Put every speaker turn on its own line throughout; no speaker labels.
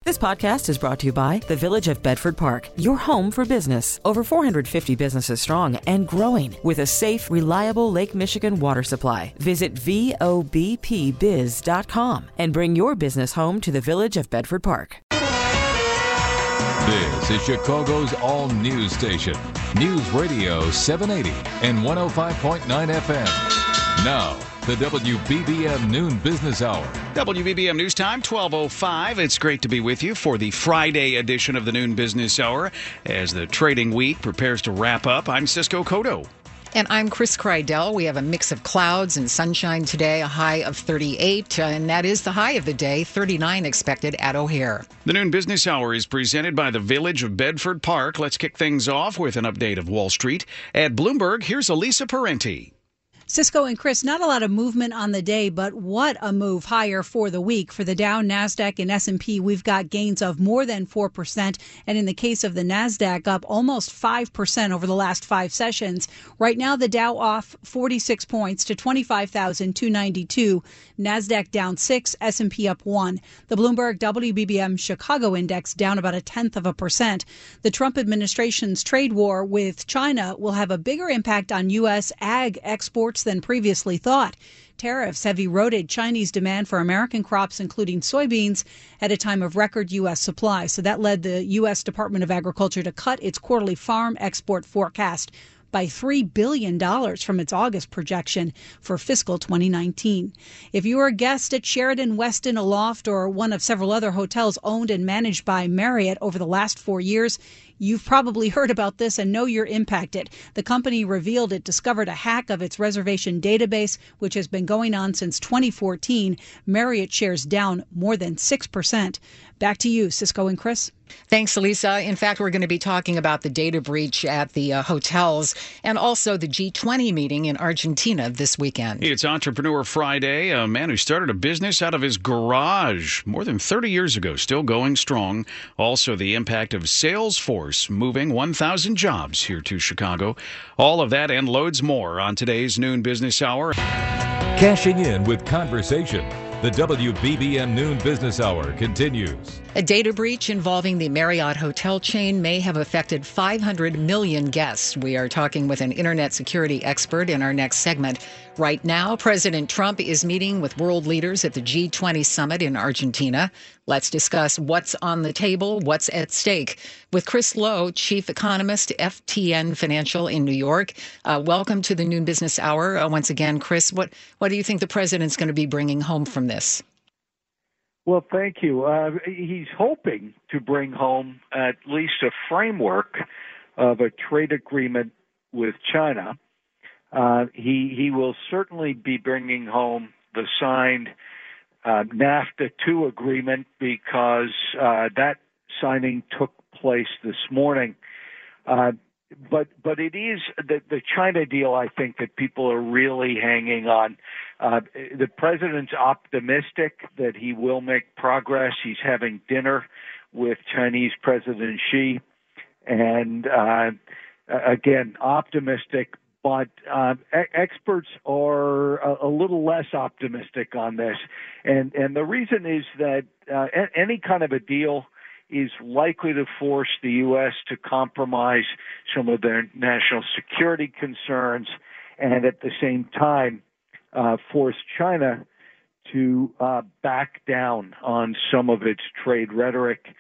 This podcast is brought to you by the Village of Bedford Park, your home for business. Over 450 businesses strong and growing with a safe, reliable Lake Michigan water supply. Visit VOBPBiz.com and bring your business home to the Village of Bedford Park.
This is Chicago's all-news station, News Radio 780 and 105.9 FM. Now, the WBBM Noon Business Hour.
WBBM News Time, 12:05. It's great to be with you for the Friday edition of the Noon Business Hour. As the trading week prepares to wrap up, I'm Cisco Cotto.
And I'm Chris Kreidel. We have a mix of clouds and sunshine today, a high of 38, and that is the high of the day, 39 expected at O'Hare.
The Noon Business Hour is presented by the Village of Bedford Park. Let's kick things off with an update of Wall Street. At Bloomberg, here's Elisa Parenti.
Cisco and Chris, not a lot of movement on the day, but what a move higher for the week. For the Dow, NASDAQ, and S&P, we've got gains of more than 4%. And in the case of the NASDAQ, up almost 5% over the last 5 sessions. Right now, the Dow off 46 points to 25,292. NASDAQ down 6, S&P up 1. The Bloomberg WBBM Chicago Index down about 0.1%. The Trump administration's trade war with China will have a bigger impact on U.S. ag exports than previously thought. Tariffs have eroded Chinese demand for American crops, including soybeans, at a time of record U.S. supply. So that led the U.S. Department of Agriculture to cut its quarterly farm export forecast by $3 billion from its August projection for fiscal 2019. If you are a guest at Sheraton, Westin, Aloft, or one of several other hotels owned and managed by Marriott over the last 4 years, you've probably heard about this and know you're impacted. The company revealed it discovered a hack of its reservation database, which has been going on since 2014. Marriott shares down more than 6%. Back to you, Cisco and Chris.
Thanks, Elisa. In fact, we're going to be talking about the data breach at the hotels and also the G20 meeting in Argentina this weekend.
It's Entrepreneur Friday. A man who started a business out of his garage more than 30 years ago, still going strong. Also, the impact of Salesforce moving 1,000 jobs here to Chicago. All of that and loads more on today's Noon Business Hour.
Cashing in with conversation. The WBBM Noon Business Hour continues.
A data breach involving the Marriott hotel chain may have affected 500 million guests. We are talking with an internet security expert in our next segment. Right now, President Trump is meeting with world leaders at the G20 summit in Argentina. Let's discuss what's on the table, what's at stake, with Chris Lowe, chief economist, FTN Financial in New York. Welcome to the Noon Business Hour. Once again, Chris, what do you think the president's going to be bringing home from this?
Well, thank you. He's hoping to bring home at least a framework of a trade agreement with China. He will certainly be bringing home the signed NAFTA II agreement because that signing took place this morning. But it is the China deal, I think, that people are really hanging on. The president's optimistic that he will make progress. He's having dinner with Chinese President Xi. And again, optimistic. But experts are a little less optimistic on this. And the reason is that any kind of a deal is likely to force the U.S. to compromise some of their national security concerns and at the same time force China to back down on some of its trade rhetoric.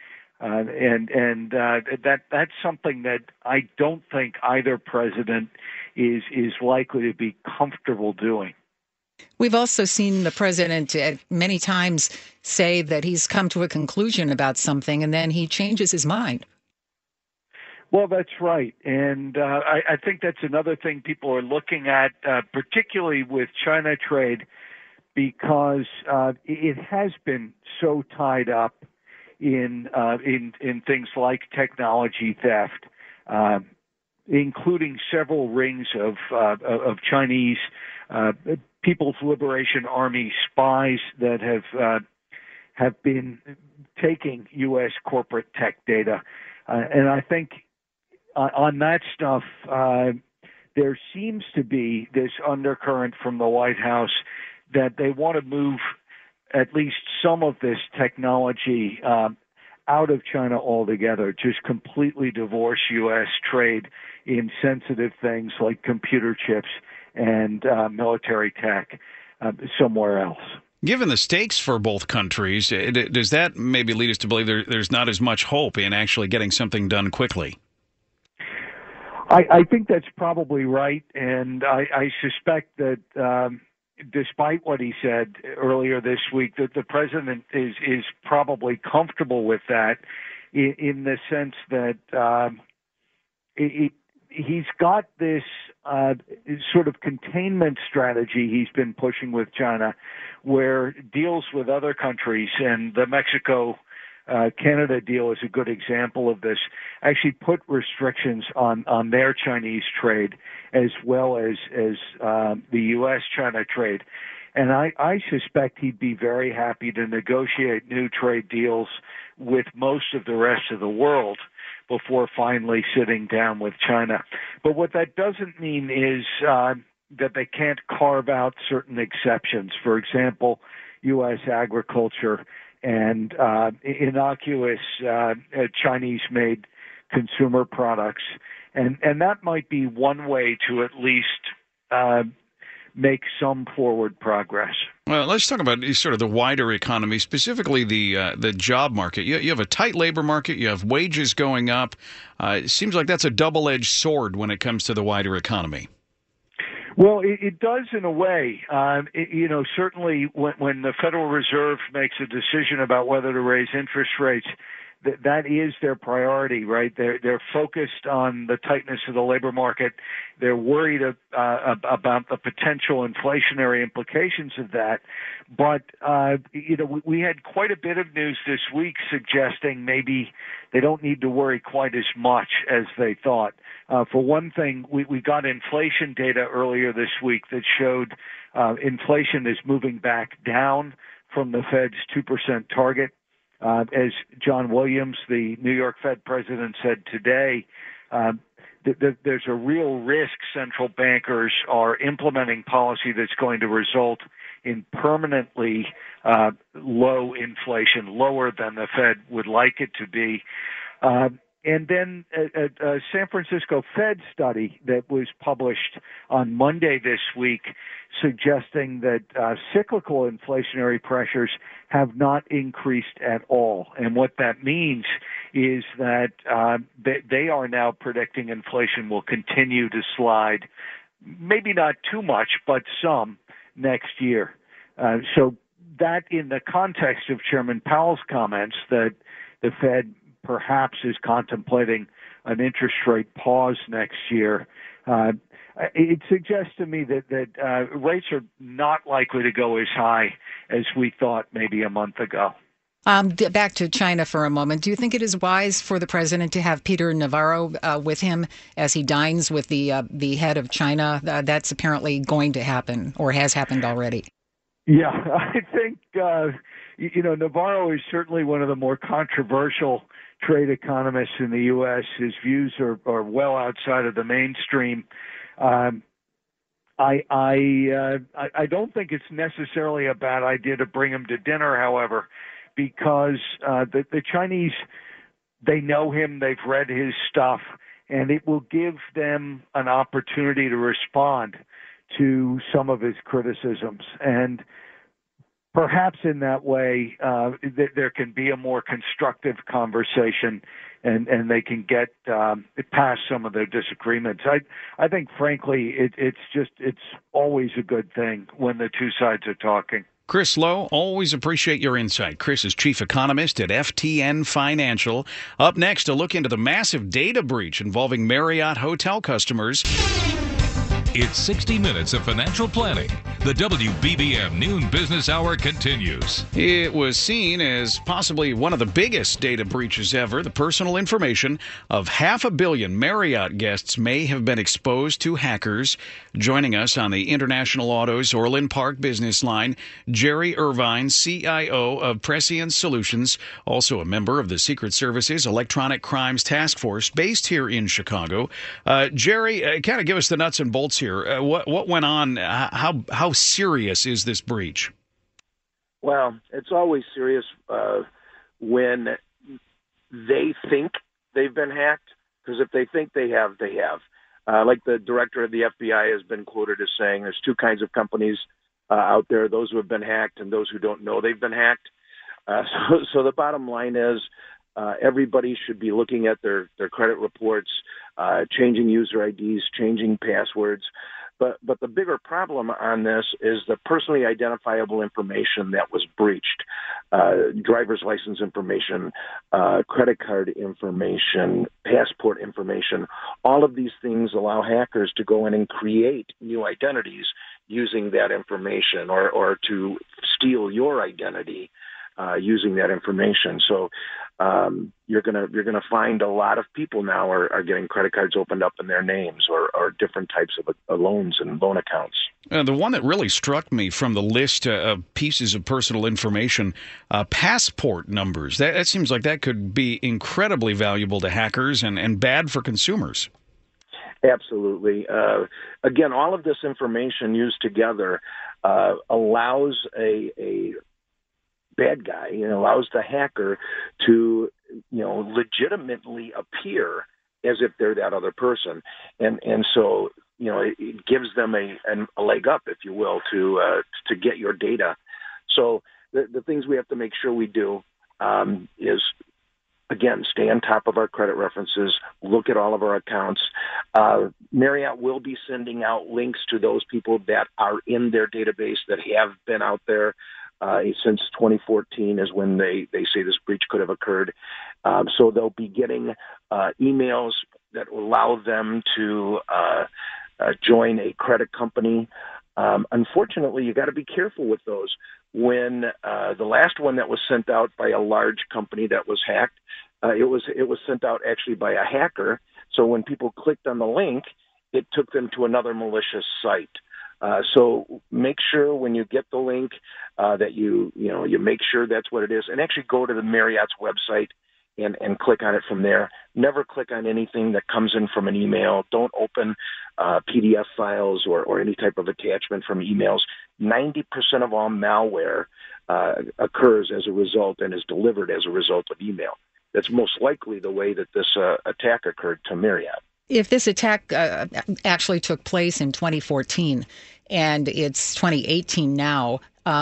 That's something that I don't think either president is likely to be comfortable doing.
We've also seen the president many times say that he's come to a conclusion about something and then he changes his mind.
Well, that's right. And I think that's another thing people are looking at, particularly with China trade, because it has been so tied up in things like technology theft, including several rings of Chinese People's Liberation Army spies that have been taking U.S. corporate tech data, and I think on that stuff there seems to be this undercurrent from the White House that they want to move at least some of this technology out of China altogether, just completely divorce U.S. trade in sensitive things like computer chips and military tech somewhere else.
Given the stakes for both countries, does that maybe lead us to believe there's not as much hope in actually getting something done quickly?
I think that's probably right, and I suspect that despite what he said earlier this week, that the president is probably comfortable with that in the sense that he's got this sort of containment strategy he's been pushing with China, where deals with other countries, and the Mexico-Canada deal is a good example of this, actually put restrictions on their Chinese trade as well as the U.S.-China trade. And I suspect he'd be very happy to negotiate new trade deals with most of the rest of the world before finally sitting down with China. But what that doesn't mean is that they can't carve out certain exceptions. For example, U.S. agriculture and innocuous Chinese-made consumer products. And that might be one way to at least make some forward progress.
Well, let's talk about sort of the wider economy, specifically the job market. You have a tight labor market. You have wages going up. It seems like that's a double-edged sword when it comes to the wider economy.
Well, it does in a way. Certainly when the Federal Reserve makes a decision about whether to raise interest rates, that is their priority, right? They're focused on the tightness of the labor market. They're worried about the potential inflationary implications of that. But we had quite a bit of news this week suggesting maybe they don't need to worry quite as much as they thought. For one thing, we got inflation data earlier this week that showed inflation is moving back down from the Fed's 2% target. As John Williams, the New York Fed president, said today, there's a real risk central bankers are implementing policy that's going to result in permanently low inflation, lower than the Fed would like it to be. And then a San Francisco Fed study that was published on Monday this week suggesting that cyclical inflationary pressures have not increased at all. And what that means is that they are now predicting inflation will continue to slide, maybe not too much, but some next year. So that in the context of Chairman Powell's comments that the Fed perhaps is contemplating an interest rate pause next year, it suggests to me that rates are not likely to go as high as we thought maybe a month ago.
Back to China for a moment. Do you think it is wise for the president to have Peter Navarro with him as he dines with the head of China? That's apparently going to happen or has happened already.
Yeah, I think, Navarro is certainly one of the more controversial trade economists in the U.S. His views are well outside of the mainstream. I don't think it's necessarily a bad idea to bring him to dinner, however, because the Chinese, they know him, they've read his stuff, and it will give them an opportunity to respond to some of his criticisms. And perhaps in that way, there can be a more constructive conversation and they can get past some of their disagreements. I think, frankly, it's always a good thing when the two sides are talking.
Chris Lowe, always appreciate your insight. Chris is chief economist at FTN Financial. Up next, a look into the massive data breach involving Marriott hotel customers.
It's 60 minutes of financial planning. The WBBM Noon Business Hour continues.
It was seen as possibly one of the biggest data breaches ever. The personal information of 500 million Marriott guests may have been exposed to hackers. Joining us on the International Autos Orland Park business line, Jerry Irvine, CIO of Prescient Solutions, also a member of the Secret Service's Electronic Crimes Task Force based here in Chicago. Jerry, kind of give us the nuts and bolts here. What went on? How serious is this breach?
Well, it's always serious when they think they've been hacked, because if they think they have, they have. Like the director of the FBI has been quoted as saying, there's two kinds of companies out there, those who have been hacked and those who don't know they've been hacked. So the bottom line is everybody should be looking at their credit reports, changing user IDs, changing passwords. But the bigger problem on this is the personally identifiable information that was breached, driver's license information, credit card information, passport information. All of these things allow hackers to go in and create new identities using that information, or to steal your identity using that information. So you're gonna find a lot of people now are getting credit cards opened up in their names, or different types of loans and loan accounts.
The one that really struck me from the list of pieces of personal information, passport numbers. That seems like that could be incredibly valuable to hackers and bad for consumers.
Absolutely. Again, all of this information used together allows a bad guy, allows the hacker to, legitimately appear as if they're that other person. And so, it gives them a leg up, if you will, to get your data. So the things we have to make sure we do is, again, stay on top of our credit references, look at all of our accounts. Marriott will be sending out links to those people that are in their database that have been out there since 2014 is when they say this breach could have occurred. So they'll be getting emails that will allow them to join a credit company. Unfortunately, you got to be careful with those. When the last one that was sent out by a large company that was hacked, it was sent out actually by a hacker. So when people clicked on the link, it took them to another malicious site. So make sure when you get the link that you make sure that's what it is, and actually go to the Marriott's website and click on it from there. Never click on anything that comes in from an email. Don't open PDF files or any type of attachment from emails. 90% of all malware occurs as a result and is delivered as a result of email. That's most likely the way that this attack occurred to Marriott.
If this attack actually took place in 2014 and it's 2018 now,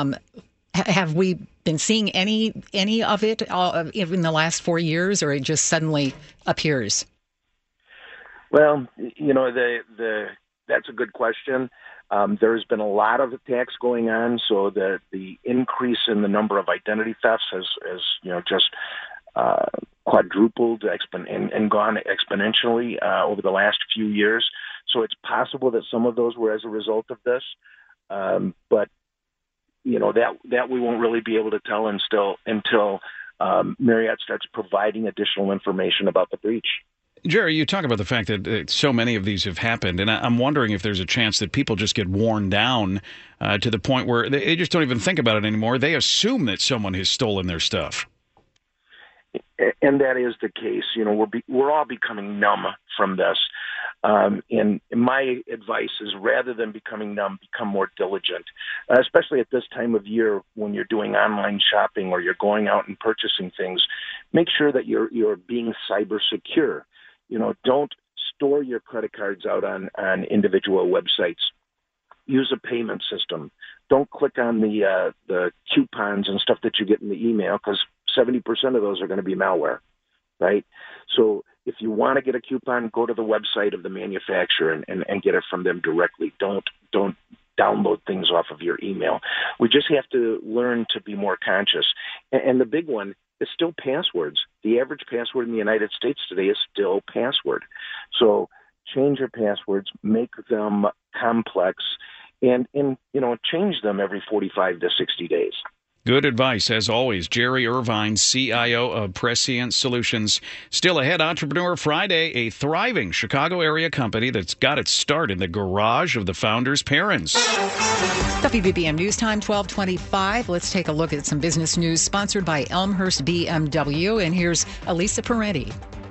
have we been seeing any of it in the last 4 years, or it just suddenly appears?
Well, that's a good question. There's been a lot of attacks going on, so the increase in the number of identity thefts has just quadrupled and gone exponentially over the last few years. So it's possible that some of those were as a result of this, but that we won't really be able to tell until Marriott starts providing additional information about the breach.
Jerry, you talk about the fact that so many of these have happened, and I'm wondering if there's a chance that people just get worn down to the point where they just don't even think about it anymore. They assume that someone has stolen their stuff.
And that is the case. We're all becoming numb from this. And my advice is, rather than becoming numb, become more diligent, especially at this time of year when you're doing online shopping or you're going out and purchasing things. Make sure that you're being cyber secure. Don't store your credit cards out on individual websites. Use a payment system. Don't click on the coupons and stuff that you get in the email, because 70% of those are going to be malware, right? So if you want to get a coupon, go to the website of the manufacturer and get it from them directly. Don't download things off of your email. We just have to learn to be more conscious. And the big one is still passwords. The average password in the United States today is still password. So change your passwords, make them complex, and change them every 45 to 60 days.
Good advice, as always. Jerry Irvine, CIO of Prescient Solutions. Still ahead, Entrepreneur Friday, a thriving Chicago area company that's got its start in the garage of the founder's parents.
WBBM News Time, 12:25. Let's take a look at some business news sponsored by Elmhurst BMW. And here's Elisa Parenti.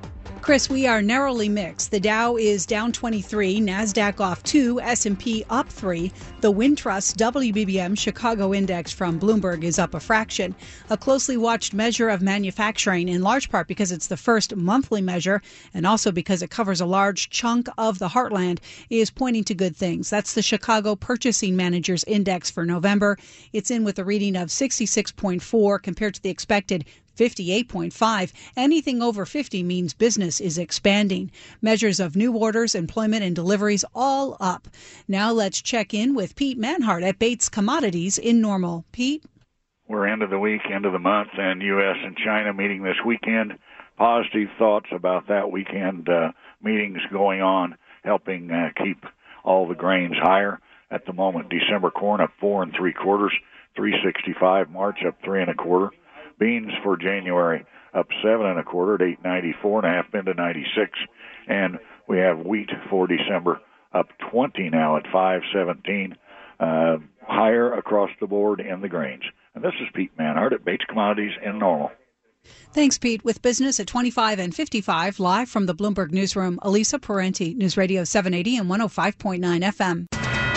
Chris, we are narrowly mixed. The Dow is down 23, NASDAQ off 2, S&P up 3. The Wintrust WBBM Chicago Index from Bloomberg is up a fraction. A closely watched measure of manufacturing, in large part because it's the first monthly measure and also because it covers a large chunk of the heartland, is pointing to good things. That's the Chicago Purchasing Managers Index for November. It's in with a reading of 66.4 compared to the expected 58.5. Anything over 50 means business is expanding. Measures of new orders, employment, and deliveries all up. Now let's check in with Pete Manhart at Bates Commodities in Normal. Pete?
We're end of the week, end of the month, and U.S. and China meeting this weekend. Positive thoughts about that weekend meetings going on, helping keep all the grains higher. At the moment, December corn up 4 3/4, 365. March up 3 1/4. Beans for January up 7 1/4 at 8.94 and a half, been to 96. And we have wheat for December up 20 now at 5.17. Higher across the board in the grains. And this is Pete Manhart at Bates Commodities in Normal.
Thanks, Pete. With business at 25 and 55, live from the Bloomberg Newsroom, Elisa Parenti, News Radio 780 and 105.9 FM.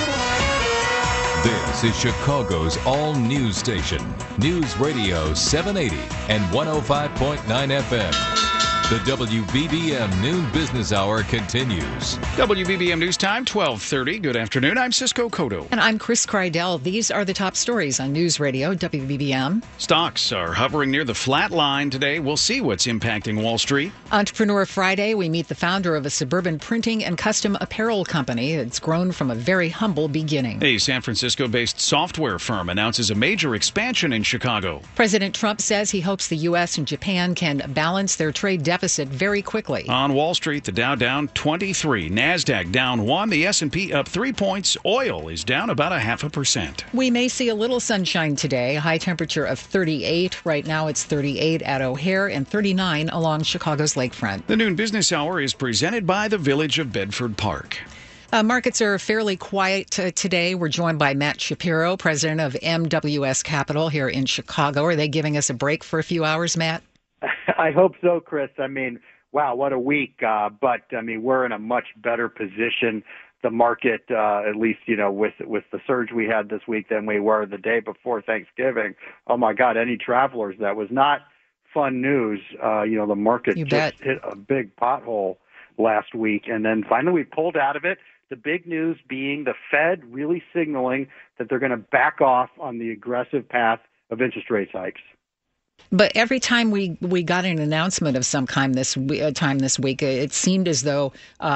This is Chicago's all-news station, News Radio 780 and 105.9 FM. The WBBM Noon Business Hour continues.
WBBM News Time, 12:30. Good afternoon. I'm Cisco Cotto.
And I'm Chris Kreidel. These are the top stories on News Radio WBBM.
Stocks are hovering near the flat line today. We'll see what's impacting Wall Street.
Entrepreneur Friday, we meet the founder of a suburban printing and custom apparel company that's grown from a very humble beginning.
A San Francisco-based software firm announces a major expansion in Chicago.
President Trump says he hopes the U.S. and Japan can balance their trade deficit very quickly.
On Wall Street, the Dow down 23, NASDAQ down 1, the S&P up 3 points. Oil is down about 0.5%.
We may see a little sunshine today, a high temperature of 38. Right now it's 38 at O'Hare and 39 along Chicago's lakefront.
The Noon Business Hour is presented by the Village of Bedford Park.
Markets are fairly quiet today. We're joined by Matt Shapiro, president of MWS Capital here in Chicago. Are they giving us a break for a few hours, Matt?
I hope so, Chris. I mean, wow, what a week. But, I mean, we're in a much better position, the market, at least, you know, with the surge we had this week than we were the day before Thanksgiving. Oh, my God, any travelers, that was not fun news. You know, the market just hit a big pothole last week. And then finally we pulled out of it. The big news being the Fed really signaling that they're going to back off on the aggressive path of interest rate hikes.
But every time we got an announcement of some kind this week, it seemed as though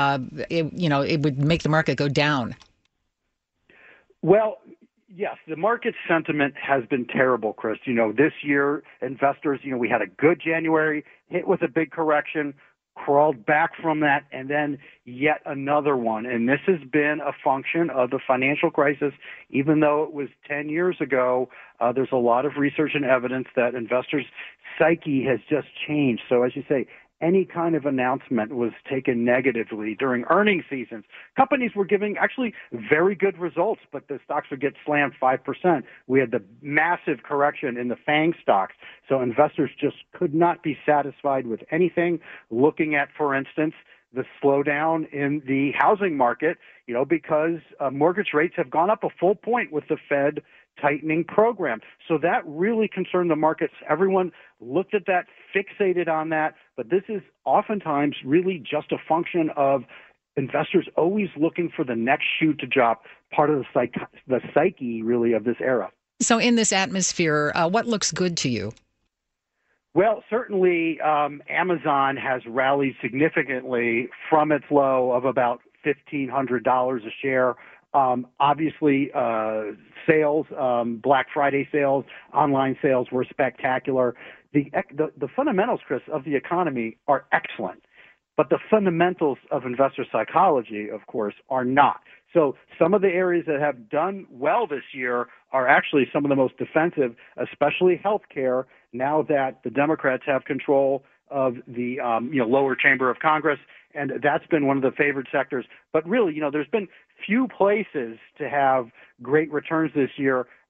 it would make the market go down.
Well, yes, the market sentiment has been terrible, Chris. You know, this year, investors, you know, we had a good January, hit with a big correction, crawled back from that, and then yet another one. And this has been a function of the financial crisis. Even though it was 10 years ago, there's a lot of research and evidence that investors' psyche has just changed. So as you say, any kind of announcement was taken negatively during earnings seasons. Companies were giving actually very good results, but the stocks would get slammed 5%. We had the massive correction in the FANG stocks. So investors just could not be satisfied with anything. Looking at, for instance, the slowdown in the housing market, you know, because mortgage rates have gone up a full point with the Fed tightening program. So that really concerned the markets. Everyone looked at that, fixated on that, but this is oftentimes really just a function of investors always looking for the next shoe to drop, part of the psyche really of this era.
So in this atmosphere, what looks good to you?
Well, certainly Amazon has rallied significantly from its low of about $1,500 a share. Obviously, sales, Black Friday sales, online sales were spectacular. The fundamentals, Chris, of the economy are excellent, but the fundamentals of investor psychology, of course, are not. So some of the areas that have done well this year are actually some of the most defensive, especially healthcare, now that the Democrats have control of the lower chamber of Congress, and that's been one of the favored sectors. But really, you know, there's been few places to have great returns this year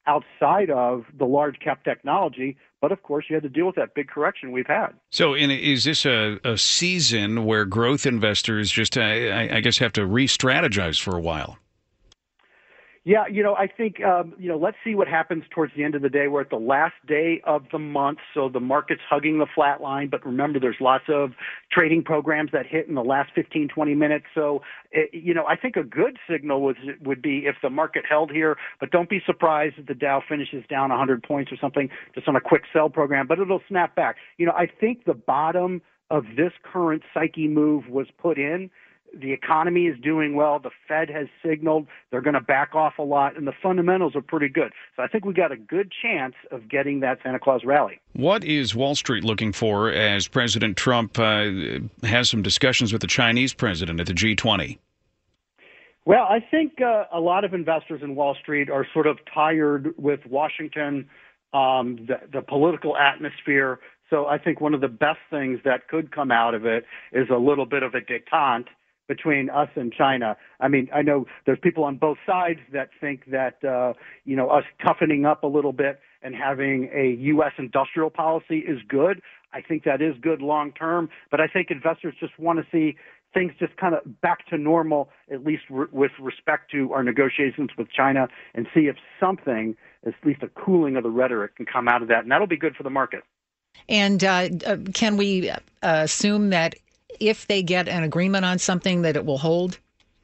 outside of the large cap technology. But of course, you had to deal with that big correction we've had.
So is this a season where growth investors just, I guess, have to re-strategize for a while?
Yeah, I think, let's see what happens towards the end of the day. We're at the last day of the month, so the market's hugging the flat line. But remember, there's lots of trading programs that hit in the last 15, 20 minutes. So, I think a good signal would be if the market held here, but don't be surprised if the Dow finishes down 100 points or something just on a quick sell program, but it'll snap back. I think the bottom of this current psyche move was put in. The economy is doing well. The Fed has signaled they're going to back off a lot, and the fundamentals are pretty good. So I think we got a good chance of getting that Santa Claus rally.
What is Wall Street looking for as President Trump has some discussions with the Chinese president at the G20?
Well, I think a lot of investors in Wall Street are sort of tired with Washington, the political atmosphere. So I think one of the best things that could come out of it is a little bit of a détente between us and China. I mean, I know there's people on both sides that think that, us toughening up a little bit and having a U.S. industrial policy is good. I think that is good long term, but I think investors just want to see things just kind of back to normal, at least with respect to our negotiations with China, and see if something, at least a cooling of the rhetoric, can come out of that. And that'll be good for the market.
And can we assume that if they get an agreement on something that it will hold?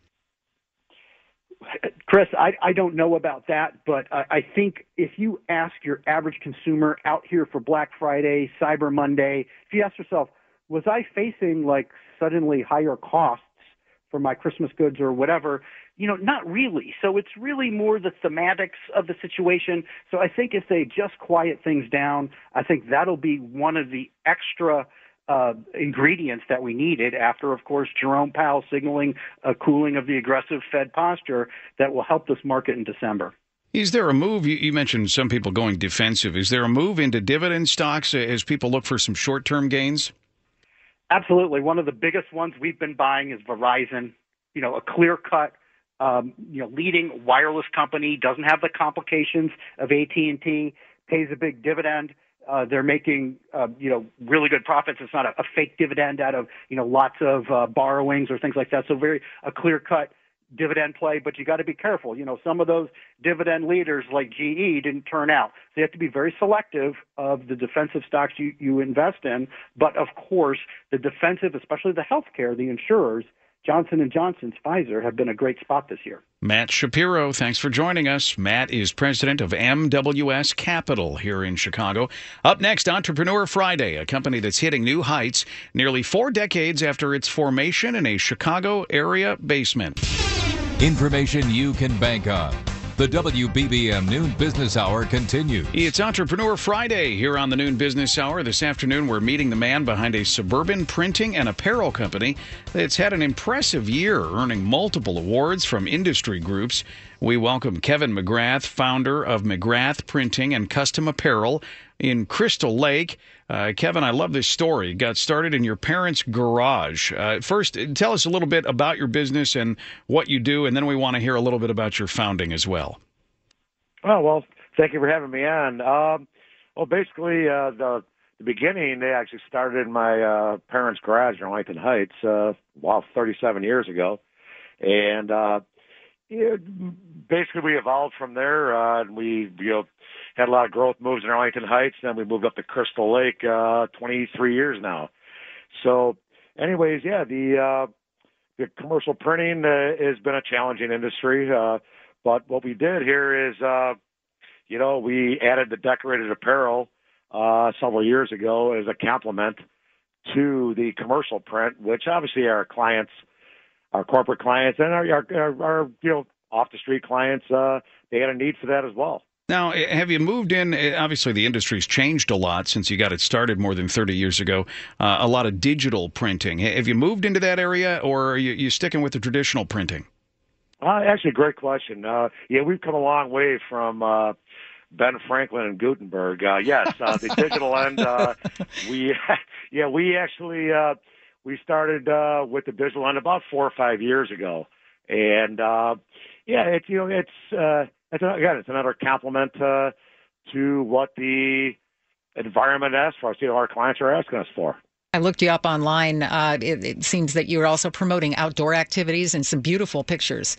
Chris, I don't know about that, but I think if you ask your average consumer out here for Black Friday, Cyber Monday, if you ask yourself, was I facing like suddenly higher costs for my Christmas goods or whatever? Not really. So it's really more the thematics of the situation. So I think if they just quiet things down, I think that'll be one of the extra ingredients that we needed after, of course, Jerome Powell signaling a cooling of the aggressive Fed posture that will help this market in December.
Is there a move? You mentioned some people going defensive. Is there a move into dividend stocks as people look for some short-term gains?
Absolutely. One of the biggest ones we've been buying is Verizon. A clear-cut, leading wireless company, doesn't have the complications of AT&T, pays a big dividend. They're making, really good profits. It's not a fake dividend out of, lots of borrowings or things like that. So a clear-cut dividend play, but you got to be careful. Some of those dividend leaders like GE didn't turn out. So you have to be very selective of the defensive stocks you invest in. But of course, the defensive, especially the healthcare, the insurers, Johnson & Johnson's, Pfizer, have been a great spot this year.
Matt Shapiro, thanks for joining us. Matt is president of MWS Capital here in Chicago. Up next, Entrepreneur Friday, a company that's hitting new heights nearly 4 decades after its formation in a Chicago area basement.
Information you can bank on. The WBBM Noon Business Hour continues.
It's Entrepreneur Friday here on the Noon Business Hour. This afternoon, we're meeting the man behind a suburban printing and apparel company that's had an impressive year, earning multiple awards from industry groups. We welcome Kevin McGrath, founder of McGrath Printing and Custom Apparel in Crystal Lake. Kevin, I love this story. It got started in your parents' garage. First, tell us a little bit about your business and what you do, and then we want to hear a little bit about your founding as well.
Oh, well, thank you for having me on. Basically, the beginning, they actually started in my parents' garage in Arlington Heights, 37 years ago. And basically, we evolved from there, and we had a lot of growth moves in Arlington Heights. Then we moved up to Crystal Lake 23 years now. So anyways, the commercial printing has been a challenging industry. But what we did here is, we added the decorated apparel several years ago as a complement to the commercial print, which obviously our clients, our corporate clients, and our off the street clients, they had a need for that as well.
Now, have you moved in? Obviously, the industry's changed a lot since you got it started more than 30 years ago. A lot of digital printing. Have you moved into that area, or are you sticking with the traditional printing?
Actually, great question. We've come a long way from Ben Franklin and Gutenberg. Yes, the digital end. We started with the digital end about 4 or 5 years ago, and it's another compliment to what the environment asks for us. Our clients are asking us for.
I looked you up online. It seems that you're also promoting outdoor activities and some beautiful pictures.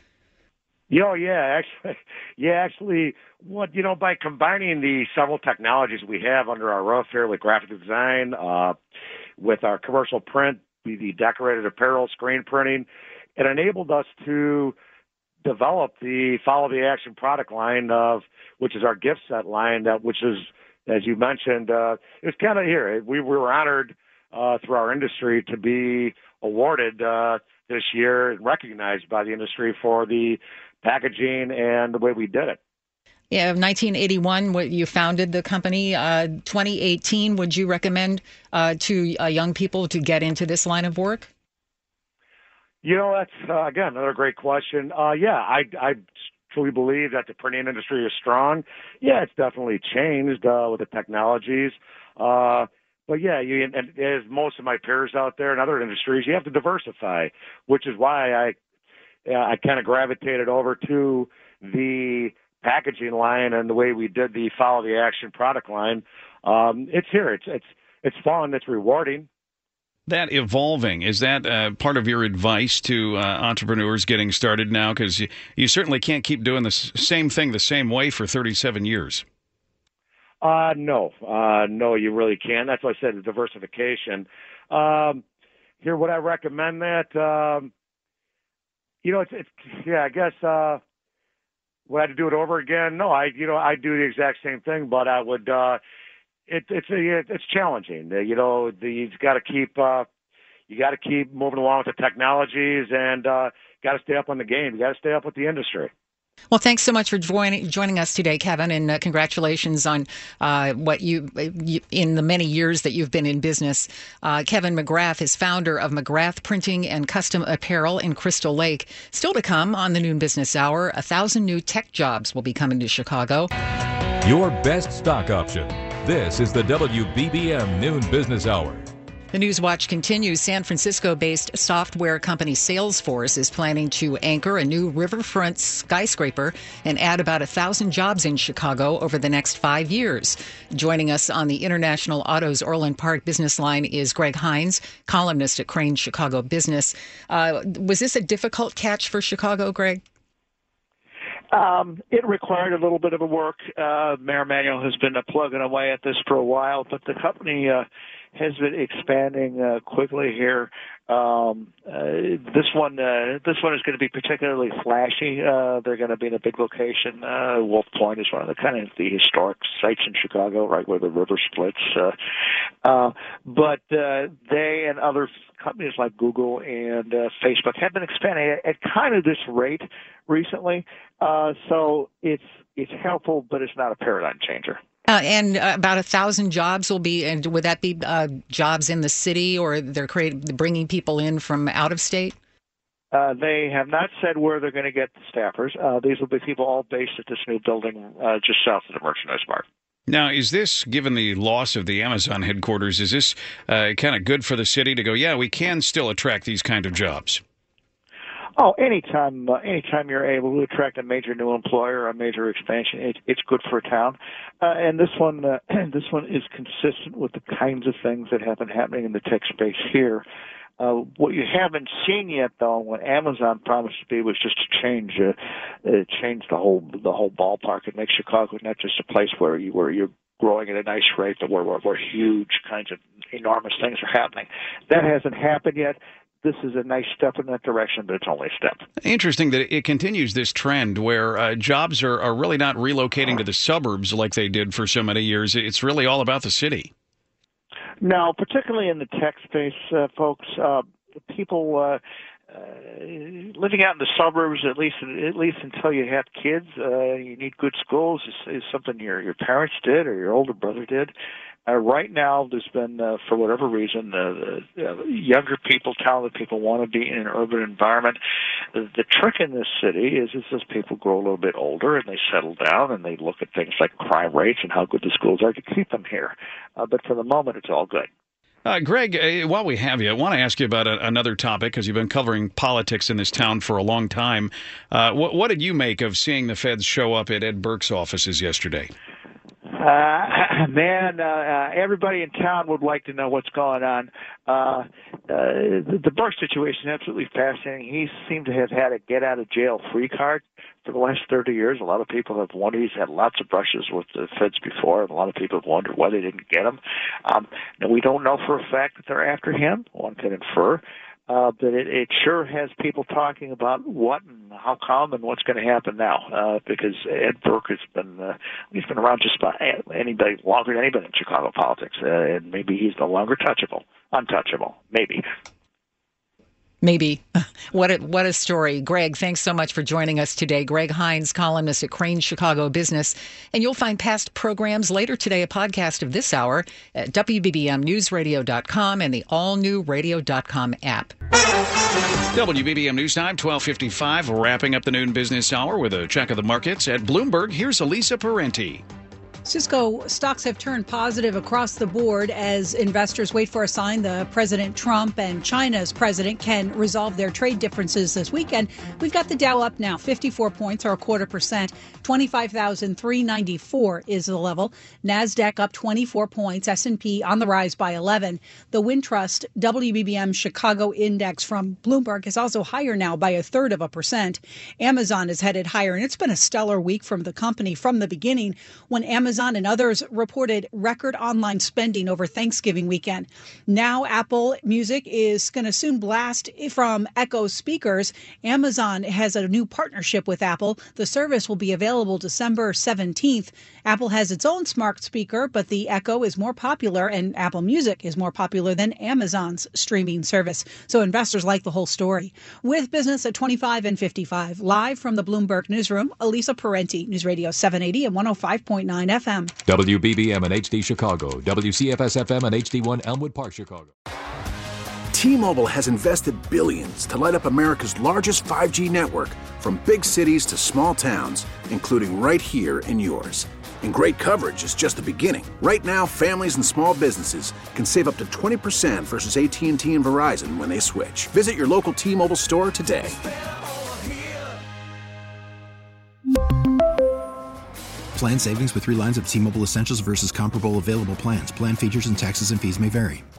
Actually, by combining the several technologies we have under our roof here with graphic design, with our commercial print, the decorated apparel, screen printing, it enabled us to develop the Follow the Action product line, which is our gift set line, which is, as you mentioned, it's kind of here. We were honored through our industry to be awarded this year and recognized by the industry for the packaging and the way we did it.
Yeah, 1981, you founded the company. 2018, would you recommend to young people to get into this line of work?
That's, again, another great question. I truly believe that the printing industry is strong. Yeah, it's definitely changed with the technologies. But yeah, and as most of my peers out there in other industries, you have to diversify, which is why I kind of gravitated over to the packaging line and the way we did the Follow the Action product line. It's here. It's fun. It's rewarding.
That evolving, is that part of your advice to entrepreneurs getting started now? Because you certainly can't keep doing the same thing the same way for 37 years.
No, you really can't. That's why I said the diversification. Here, would I recommend that? I guess, would I have to do it over again? No, I do the exact same thing, but I would, it's challenging. You've got to keep, moving along with the technologies and, got to stay up on the game. You got to stay up with the industry.
Well, thanks so much for joining us today, Kevin, and congratulations on what you in the many years that you've been in business. Kevin McGrath is founder of McGrath Printing and Custom Apparel in Crystal Lake. Still to come on the Noon Business Hour, 1,000 new tech jobs will be coming to Chicago.
Your best stock option. This is the WBBM Noon Business Hour.
The Newswatch continues. San Francisco-based software company Salesforce is planning to anchor a new riverfront skyscraper and add about 1,000 jobs in Chicago over the next 5 years. Joining us on the International Autos Orland Park business line is Greg Hines, columnist at Crane Chicago Business. Was this a difficult catch for Chicago, Greg?
It required a little bit of a work. Mayor Emanuel has been plugging away at this for a while, but the company has been expanding quickly here. This one is going to be particularly flashy. They're going to be in a big location. Wolf Point is one of the historic sites in Chicago, right where the river splits. But they and other companies like Google and Facebook have been expanding at kind of this rate recently. So it's helpful, but it's not a paradigm changer.
And about 1,000 jobs will be, and would that be jobs in the city, or they're bringing people in from out of state?
They have not said where they're going to get the staffers. These will be people all based at this new building just south of the Merchandise Mart.
Now, is this, given the loss of the Amazon headquarters, is this kind of good for the city to go, yeah, we can still attract these kind of jobs?
Oh, anytime you're able to attract a major new employer, a major expansion, it's good for a town. And this one is consistent with the kinds of things that have been happening in the tech space here. What you haven't seen yet, though, what Amazon promised to be was just to change the whole ballpark and make Chicago not just a place where you're growing at a nice rate, but where huge kinds of enormous things are happening. That hasn't happened yet. This is a nice step in that direction, but it's only a step.
Interesting that it continues this trend where jobs are really not relocating to the suburbs like they did for so many years. It's really all about the city.
No, particularly in the tech space, folks, people living out in the suburbs, at least until you have kids, you need good schools, is something your parents did or your older brother did. Right now, there's been, for whatever reason, younger people, talented people want to be in an urban environment. The trick in this city is as people grow a little bit older and they settle down and they look at things like crime rates and how good the schools are to keep them here. But for the moment, it's all good.
Greg, while we have you, I want to ask you about another topic because you've been covering politics in this town for a long time. What did you make of seeing the feds show up at Ed Burke's offices yesterday?
Everybody in town would like to know what's going on. The Burke situation is absolutely fascinating. He seemed to have had a get-out-of-jail-free card for the last 30 years. A lot of people have wondered. He's had lots of brushes with the feds before, and a lot of people have wondered why they didn't get him. Now, we don't know for a fact that they're after him. One can infer. But it sure has people talking about what and how come and what's going to happen now. Because Ed Burke has been he's been around just about anybody longer than anybody in Chicago politics, and maybe he's no longer untouchable.
Maybe. What a story. Greg, thanks so much for joining us today. Greg Hines, columnist at Crain's Chicago Business. And you'll find past programs later today, a podcast of this hour at WBBMNewsRadio.com and the all-new Radio.com app.
WBBM News Time, 12:55, wrapping up the noon business hour with a check of the markets. At Bloomberg, here's Elisa Parenti.
Cisco stocks have turned positive across the board as investors wait for a sign that President Trump and China's president can resolve their trade differences this weekend. We've got the Dow up now, 54 points or 0.25%. 25,394 is the level. NASDAQ up 24 points. S&P on the rise by 11. The Wintrust WBBM Chicago Index from Bloomberg is also higher now by 0.33%. Amazon is headed higher, and it's been a stellar week from the company from the beginning when Amazon and others reported record online spending over Thanksgiving weekend. Now Apple Music is going to soon blast from Echo speakers. Amazon has a new partnership with Apple. The service will be available December 17th. Apple has its own smart speaker, but the Echo is more popular, and Apple Music is more popular than Amazon's streaming service. So investors like the whole story. With business at 25 and 55, live from the Bloomberg Newsroom, Elisa Parenti, News Radio 780 and 105.9 FM.
WBBM and HD Chicago, WCFS-FM and HD1 Elmwood Park, Chicago.
T-Mobile has invested billions to light up America's largest 5G network, from big cities to small towns, including right here in yours. And great coverage is just the beginning. Right now, families and small businesses can save up to 20% versus AT&T and Verizon when they switch. Visit your local T-Mobile store today.
Plan savings with 3 lines of T-Mobile Essentials versus comparable available plans. Plan features and taxes and fees may vary.